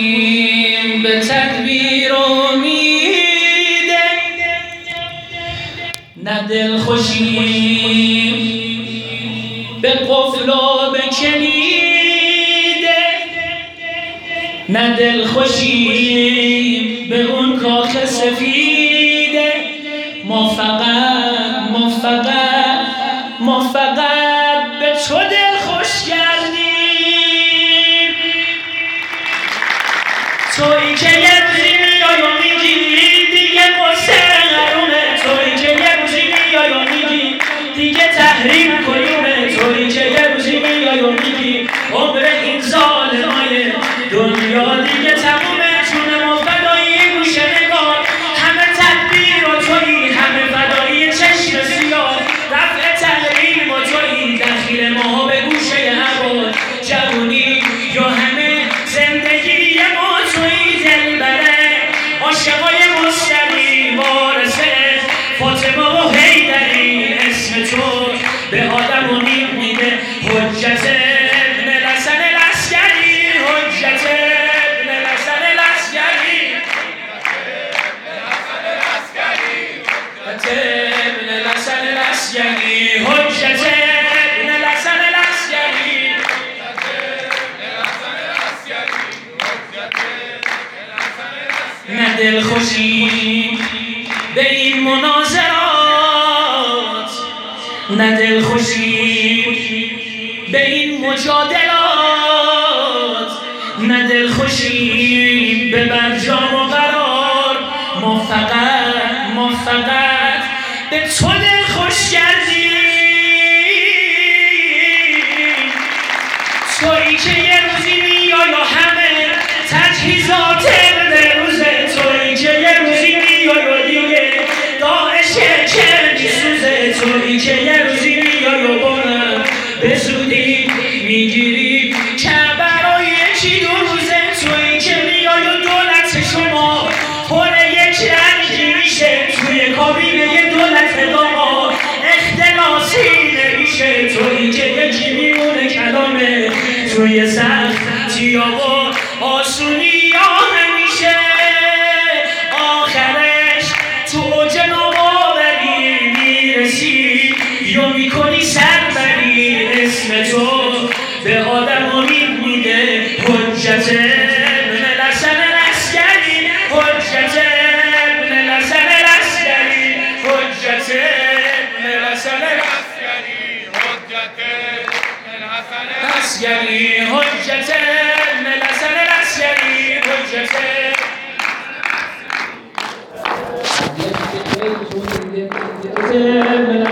خوشیم به تدبیر امیده، نه دل خوشیم به قفل و به کلیده، نه دل خوشیم به اون کاخ سفیده. ما فقط به تو دل خوش کردیم. تویی که یه روزی میای و میگی دیگه قصه حرومه، تویی که یه روزی میای و میگی دیگه تحریم کنیمه، تویی که یه روزی میای و میگی عمر این ظالمای دنیا دیگه تمومه. چون ما فدایی گوشه نگار، همه تدبیر و تویی، همه فدایی چشم سیاه، رفع تحریم و تویی، دخیل ما به گوشه هوا، جوونی یا همه زندگی ما تویی، دلبره عاشقای مستقیم، وارثه فاطمه و حیدری، اسم تو به آدم امید میده. حجت ابن الحسن العسکری، حجت ابن الحسن العسکری، حجت ابن الحسن العسکری، حجت ابن الحسن العسکری. نه دل خوشیم به این مناظرات، نه دل خوشیم به این مجادلات، نه دل خوشیم به برجام و قرار. ما فقط به تو دل خوش کردیم. تویی که یه روزی میای و همه تجهیزات به روزه، تویی که یه روزی میای و دیگه داعش که میسوزه، تویی که یه روزی میای و بارم به زودی میگیری که برای یکی دو روزه، تویی که میای و دولت شما پر یک رنگی میشه، توی کابینه دولت داغا اختلاسی نمیشه، تویی که یکی میمونه کلامه توی سختی و آسونی ها همیشه، آخرش تو اوج ناباوری میرسی یا میکنی سربری. اسم تو به آدم امید میده. حجت ابن الحسن العسکری، حجت ابن الحسن العسکری، حجت ابن الحسن العسکری، حجت ابن الحسن العسکری، حجت ابن الحسن العسکری، حجت